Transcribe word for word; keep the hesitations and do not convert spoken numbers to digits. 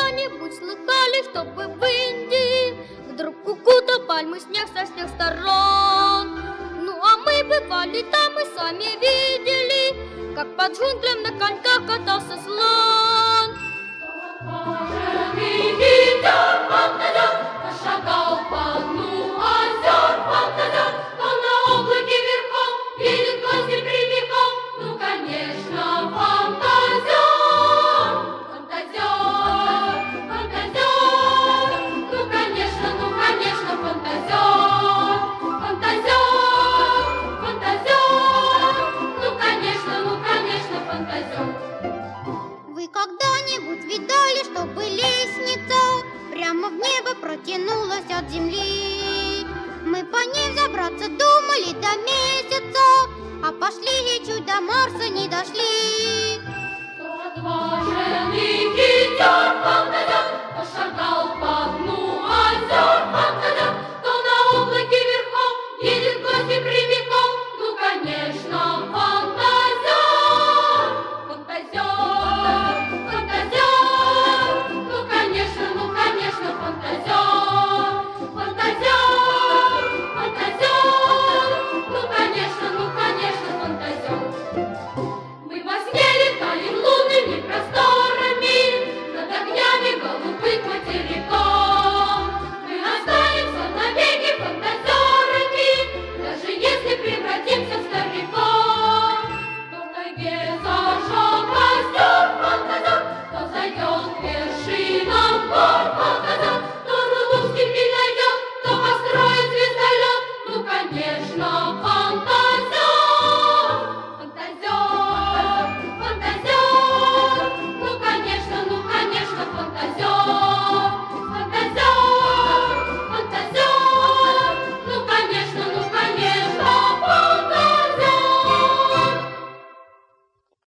когда-нибудь слыхали, чтобы в Индии вдруг укутал пальмы снег со всех сторон? Ну а мы бывали там и сами видели, как под джунглям на коньках катался слон. Пошагал по дну озер фантазер, то на облаке верхом едет гости прямиком. Ну, конечно, фантазер, фантазер, фантазер. Ну, конечно, ну, конечно, фантазер, фантазер, фантазер. Ну, конечно, ну, конечно, фантазер. Вы когда-нибудь видали, чтобы лестница прямо в небо протянулась от земли? Мы по ней взобраться думали до месяца, а пошли и чуть до Марса не дошли.